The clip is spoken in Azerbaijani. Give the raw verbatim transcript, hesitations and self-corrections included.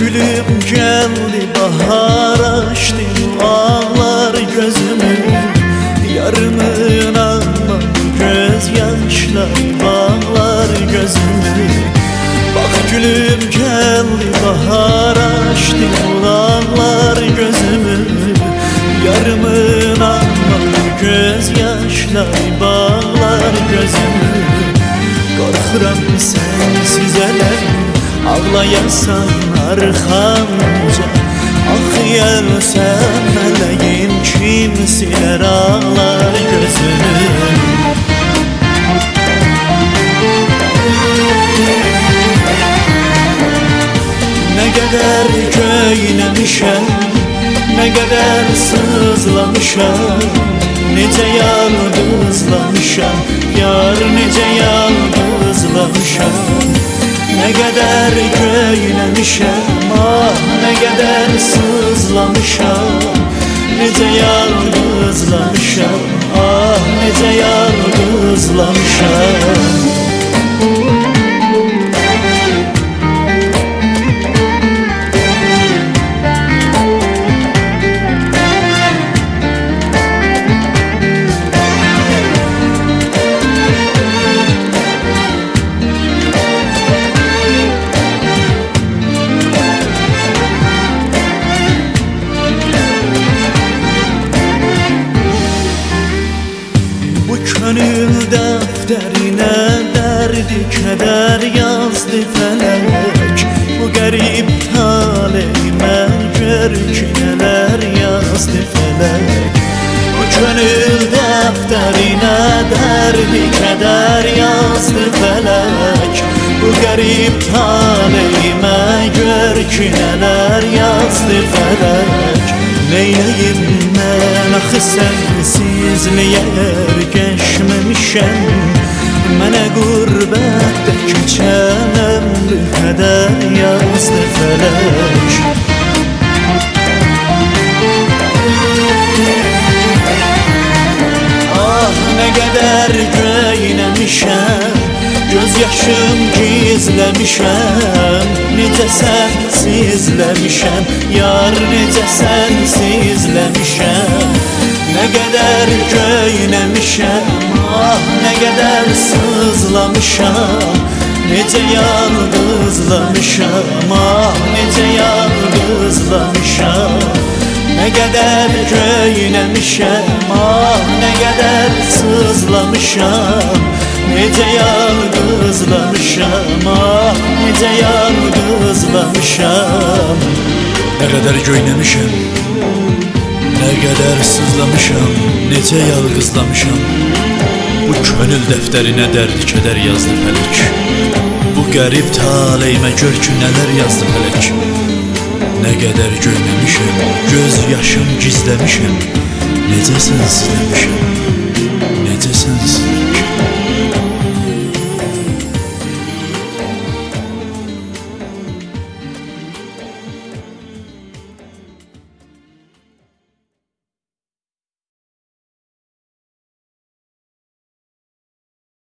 gülüm geldi, bahar açtı ağlar gözümü. Yarımın ama gözyaşlar bağlar gözümü. Bak gülüm geldi, bahar açtı ağlar gözümü. Yarımın ama gözyaşlar bağlar gözümü. Korkuram sensiz elem, ağlayasan arxamca. Axıyarsan mələyin kim siler ağlar gözünü. Ne kadar köylemişem, ne kadar sızlamışam. Nece yalnızlamışam, yar nece yalnızlamışam. Ne kadar köylemişem, ah ne kadar sızlamışam. Nece yalnızlamışam, ah nece yalnızlamışam. Gönül defterine derdi keder yazdı felek. Bu garip taleyime gör ki neler yazdı felek. Bu gönül defterine derdi keder yazdı felek. Bu garip taleyime gör ki neler yazdı felek. Neyleyim mən axı sensizliyə ergeşmemişəm. Mənə qürbətdə keçən ömrü qədər yazdı felək. Ah nə qədər göyləmişəm, göz yaşım gizləmişəm. Necə sənsizləmişəm, yar necə sənsizləmişəm. Ne kadar köylemişem, ah ne kadar sızlamışam. Nece yalnızlamışam, ah nece yalnızlamışam. Ne kadar köylemişem, ah ne kadar sızlamışam. Nece yalnızlamışam, ah nece yalnızlamışam. Ne kadar köylemişem, ne kadar sızlamışam, necə yalqızlamışam. Bu könül dəftərinə dərd kədər yazdı fələk. Bu qərib taleyimə gör ki nələr yazdı fələk. Nə qədər göyləmişəm, göz yaşım gizləmişəm. Necə sənsizləmişəm, necə sənsizləmişəm.